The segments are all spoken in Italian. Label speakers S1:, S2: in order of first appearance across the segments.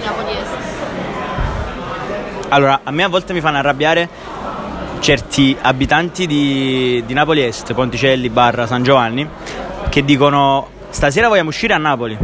S1: Napoli Est?
S2: Allora, a me a volte mi fanno arrabbiare certi abitanti di Napoli Est, Ponticelli, Barra, San Giovanni, che dicono stasera vogliamo uscire a Napoli,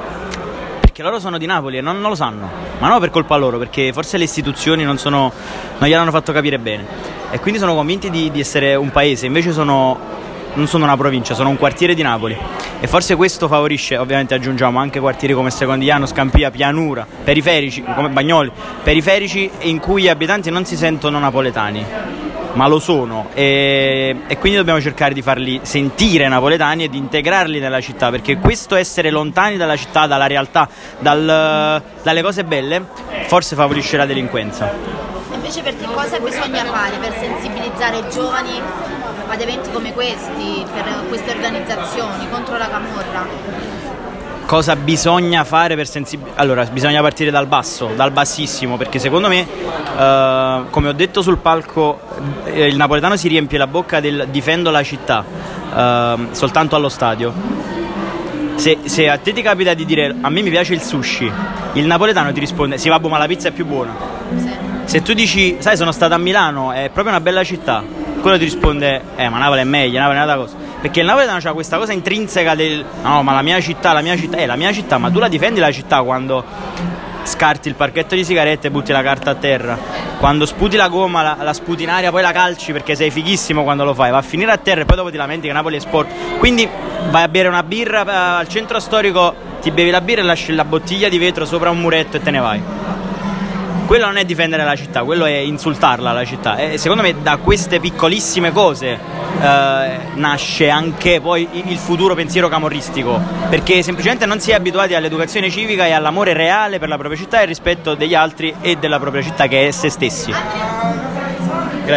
S2: perché loro sono di Napoli e non lo sanno, ma non per colpa loro, perché forse le istituzioni non gliel'hanno fatto capire bene, e quindi sono convinti di essere un paese, invece non sono una provincia, sono un quartiere di Napoli, e forse questo favorisce, ovviamente aggiungiamo anche quartieri come Secondigliano, Scampia, Pianura, periferici come Bagnoli, periferici in cui gli abitanti non si sentono napoletani, ma lo sono, e quindi dobbiamo cercare di farli sentire napoletani e di integrarli nella città, perché questo essere lontani dalla città, dalla realtà, dalle cose belle, forse favorisce la delinquenza.
S1: Invece per te cosa bisogna fare per sensibilizzare i giovani ad eventi come questi, per queste organizzazioni contro la camorra?
S2: Cosa bisogna fare per Allora, bisogna partire dal basso, dal bassissimo, perché secondo me, come ho detto sul palco, il napoletano si riempie la bocca del difendo la città soltanto allo stadio. Se a te ti capita di dire a me mi piace il sushi, il napoletano ti risponde sì, vabbè, ma la pizza è più buona.
S1: Sì.
S2: Se tu dici sai, sono stato a Milano, è proprio una bella città, quello ti risponde ma Napoli è meglio, Napoli è un'altra cosa, perché il napoletano c'ha questa cosa intrinseca del no, ma la mia città è la mia città, ma tu la difendi la città quando scarti il pacchetto di sigarette e butti la carta a terra, quando sputi la gomma, la sputi in aria, poi la calci perché sei fighissimo quando lo fai, va a finire a terra e poi dopo ti lamenti che Napoli è sporco. Quindi vai a bere una birra al centro storico, ti bevi la birra e lasci la bottiglia di vetro sopra un muretto e te ne vai. Quello non è difendere la città, quello è insultarla la città, e secondo me da queste piccolissime cose nasce anche poi il futuro pensiero camorristico, perché semplicemente non si è abituati all'educazione civica e all'amore reale per la propria città e il rispetto degli altri e della propria città, che è se stessi.